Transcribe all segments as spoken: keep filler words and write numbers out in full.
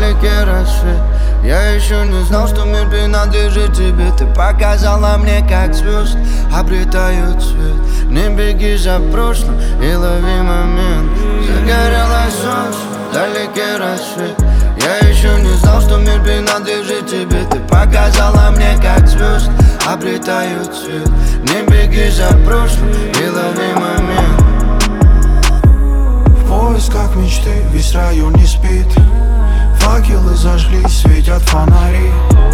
вдалеке рассвет. Я еще не знал, что мир принадлежит тебе. Ты показала мне, как звезд обретают цвет. Не беги за прошлым и лови момент. Загорелось солнце, вдалеке рассвет. Я еще не знал, что мир принадлежит тебе. Ты показала мне, как звезд обретают цвет. Не беги за прошлым и лови момент. В поисках мечты весь район не спит. Факелы зажглись, светят фонари.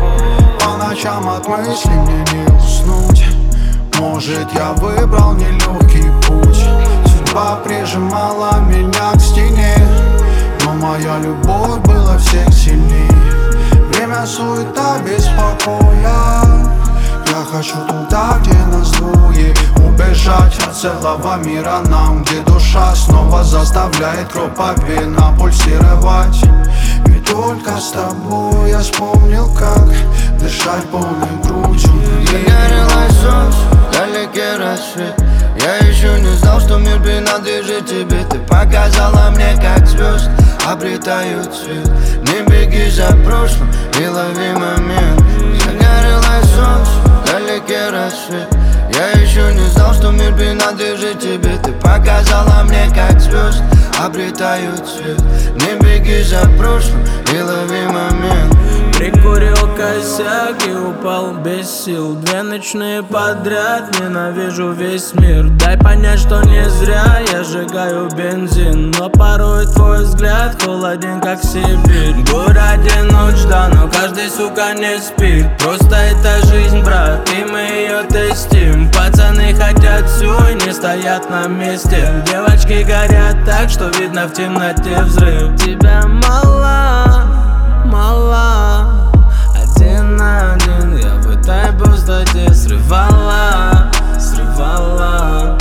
По ночам от мыслей мне не уснуть. Может, я выбрал нелегкий путь. Судьба прижимала меня к стене, но моя любовь была всех сильней. Время, суета, беспокоя. Я хочу туда, где нас двое. Убежать от целого мира нам, где душа снова заставляет кровь по венам пульсировать. Ведь только с тобой я вспомнил, как дышать полной грудью. Загорелось солнце, вдалеке рассвет. Я еще не знал, что мир принадлежит тебе. Ты показала мне, как звезд обретают цвет. Не беги за прошлым и лови момент. Загорелось солнце, вдалеке рассвет. Я еще не знал, что мир принадлежит тебе. Ты показала мне, как звезд обретают цвет. Не беги за прошлым и лови момент. Прикурил косяк и упал без сил. Две ночные подряд, ненавижу весь мир. Дай понять, что не зря я сжигаю бензин. Но порой твой взгляд холоден, как Сибирь. В городе ночь, да, но каждый, сука, не спит. Просто это жизнь, брат, и мы ее тестим. Пацаны хотят все и не стоят на месте. Девочки горят так, что видно в темноте взрыв. Тебя мало, мало. Один на один я в этой пустоте срывала, срывала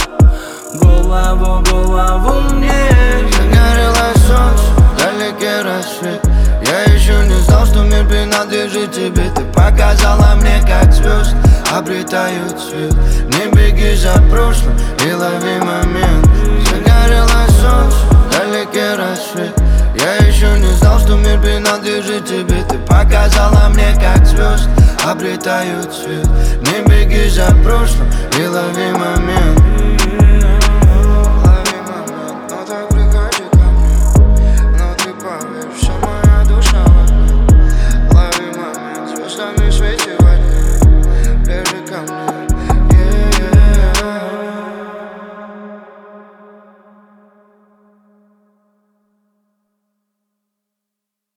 голову, голову мне. Загорелось солнце, вдалеке рассвет. Я еще не знал, что мир принадлежит тебе. Ты показала мне, как звезд обретают цвет. Не беги за прошлым и лови момент. Загорелось солнце, вдалеке рассвет. Я еще не знал, что мир принадлежит тебе. Ты показала мне, как звезд обретают цвет.